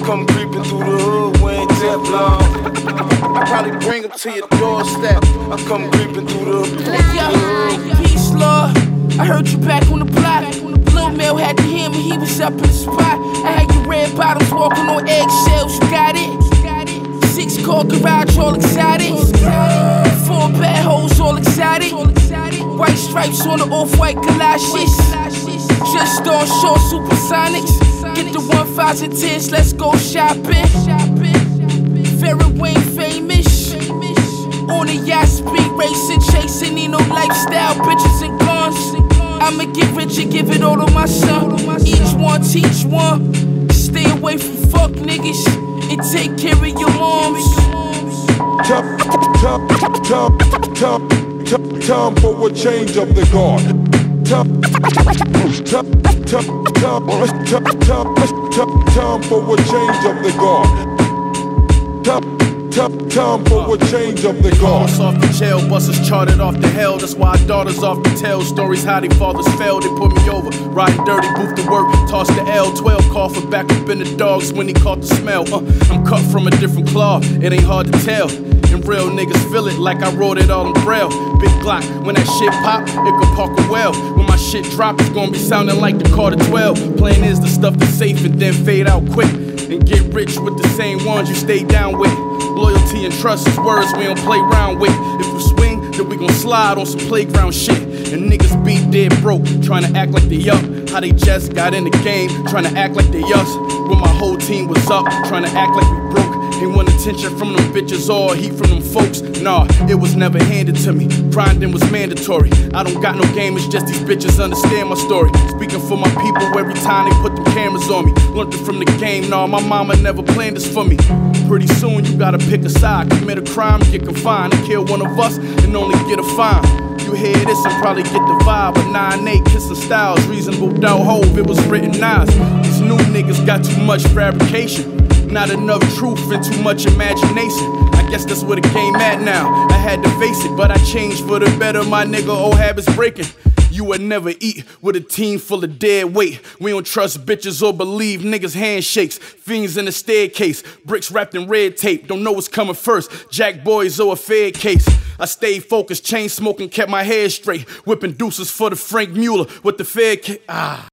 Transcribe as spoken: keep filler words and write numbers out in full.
come creeping through the hood wearing Teflon. I probably bring them to your doorstep. I come creeping through the hood. Yo, peace, Lord. I heard you back on the block. Lil Mel had to hear me, he was up in the spot. I had your red bottoms walking on eggshells, you got it? Six car garage, all excited. Four bad hoes, all excited. White stripes on the off-white galoshes. Just on short supersonics. Get the one fives and tens, let's go shopping. Very Wayne famous. On a yacht, speed racing, chasing, need no lifestyle, bitches and guns. I'ma get rich and give it all to my son. Each one teach one. Stay away from fuck niggas and take care of your moms. Time, time, time, time, time, time for a change of the guard. Time, time, time, time, time, time, time for a change of the guard. Time. Time, time for a change of the guard. Us off the jail, buses charted off the hell. That's why our daughters off the tell stories how they fathers fell. They put me over, riding dirty, booth to work, tossed the L twelve, called for back up in the dogs when he caught the smell. Uh, I'm cut from a different cloth, it ain't hard to tell. And real niggas feel it like I wrote it all in braille. Big Glock, when that shit pop, it could park a well. When my shit drop, it's gonna be sounding like the Carter twelve. Plan is the stuff that's safe and then fade out quick. And get rich with the same ones you stay down with. Loyalty and trust is words we don't play around with. If you swing, then we gon' slide on some playground shit. And niggas be dead broke, trying to act like they up. How they just got in the game, trying to act like they us. When my whole team was up, trying to act like we broke. Ain't want attention from them bitches or heat from them folks. Nah, it was never handed to me. Grinding was mandatory. I don't got no game, it's just these bitches understand my story. Speaking for my people every time they put them cameras on me. Learned it from the game, nah, my mama never planned this for me. Pretty soon you gotta pick a side. Commit a crime, get confined, and kill one of us and only get a fine. You hear this and probably get the vibe. But nine eight kissing styles, reasonable doubt hove, it was written nice. These new niggas got too much fabrication. Not enough truth and too much imagination. I guess that's where the game at now. I had to face it, but I changed for the better. My nigga, old habits breaking. You would never eat with a team full of dead weight. We don't trust bitches or believe niggas' handshakes. Fiends in the staircase, bricks wrapped in red tape. Don't know what's coming first, Jack boys or a Fed case. I stayed focused, chain smoking, kept my head straight. Whipping deuces for the Frank Mueller with the Fed case. Ah.